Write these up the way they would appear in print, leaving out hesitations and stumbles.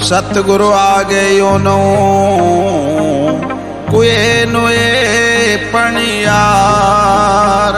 सतगुरु आगे यो नो कुए नुए पणियार।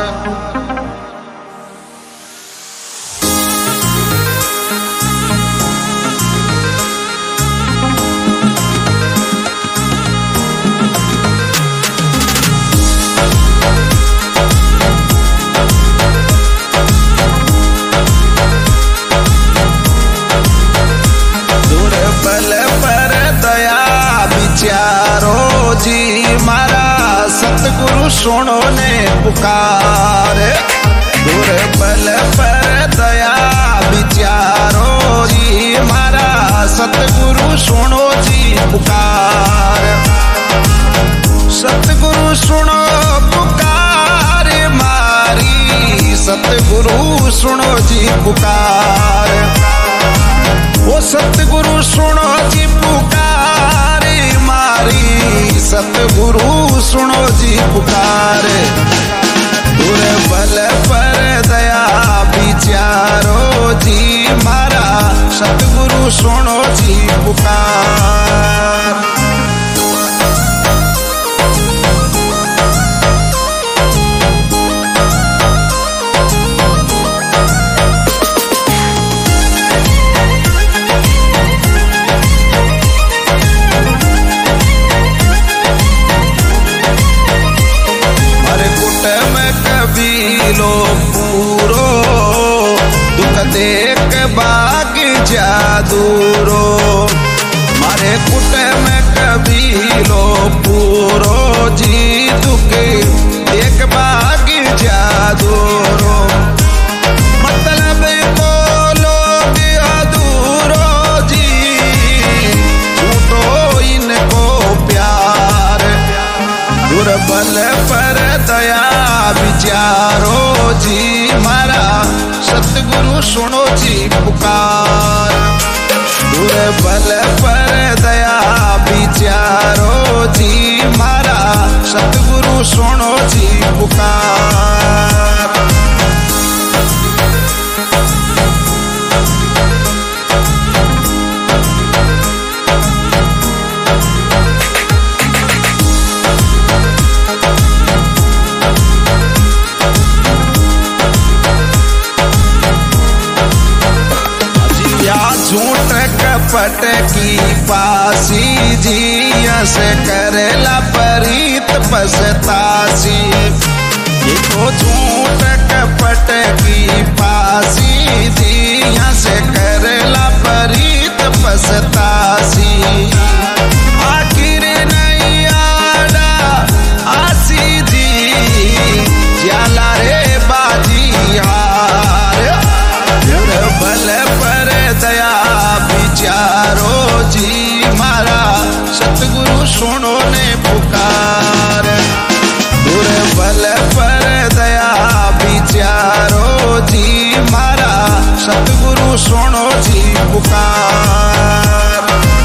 जी मारा सतगुरु सुनो ने पुकार। दुर्बल पर दया विचारो जी मारा सतगुरु सुनो जी पुकार। सतगुरु सुनो पुकार मारी, सतगुरु सुनो जी पुकार। वो सतगुरु सुनो जी पुकार मारी, सतगुरु सुनो जी पुकार। दुर्बल पर दया विचारो जी मारा सतगुरु सुनो जी पुकार। लो पूरो दुख देख बाग जादूरो, मारे कुट में कभी लो पूरो जी दुख देख बाग जादूरो। मतलब को लोग अधूरो जी झूठो इनको प्यार। दुर्बल पर दया विचारो जी मारा सतगुरु सुनो जी पुकार। दुर्बल पर दया विचारो जी मारा सतगुरु सुनो जी पुकार। झूठ कपट की पासी जी से करेला परीत पछतासी। देखो झूठ कपट की पासी जी से करेला परीत पछतासी। आखिर नहीं आड़ा आसी जी जाला रे बाजी हार। दुर्बल पर दया विचारो जी मारा सतगुरु सुनो ने पुकार। दुर्बल पर दया विचारो जी मारा सतगुरु सुनो जी पुकार।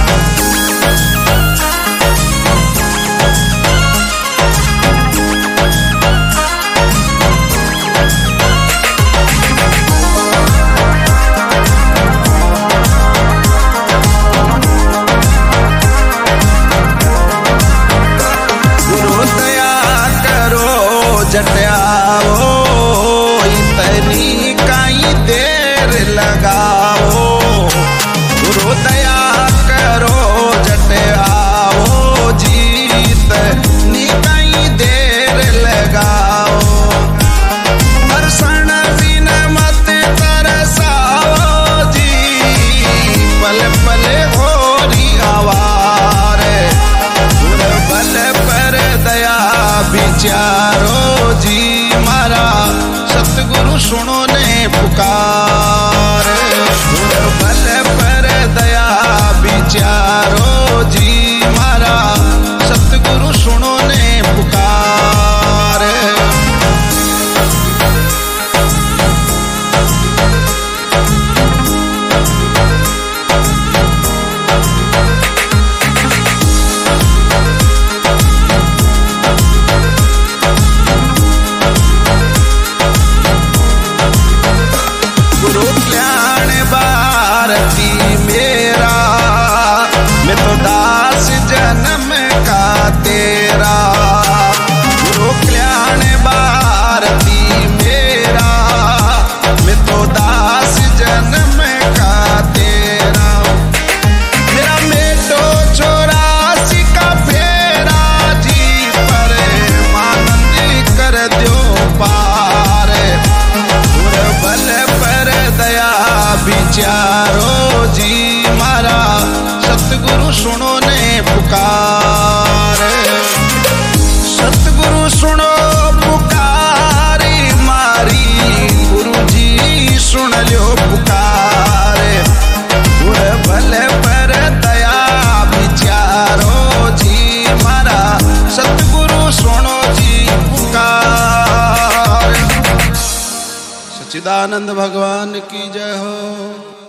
जटाओ इतनी कई देर लगाओ। गुरु दया करो जटाओ जीत नी कई देर लगाओ। दर्शन बिन मत तरसाओ जी पल पल होरी आवार। दुर्बल पर दया विचारो जी मारा सतगुरु सुनो ने पुकार। दुर्बल पर दया विचारो जी मारा सतगुरु सुनो ने पुकार। गुरु कल्याण भारती मेरा सुनो ने पुकार, सतगुरु सुनो पुकारी मारी, गुरु जी सुन लो पुकार, गुर भले पर दया विचारो जी मारा, सतगुरु सुनो जी पुकार। सच्चिदानंद भगवान की जय हो।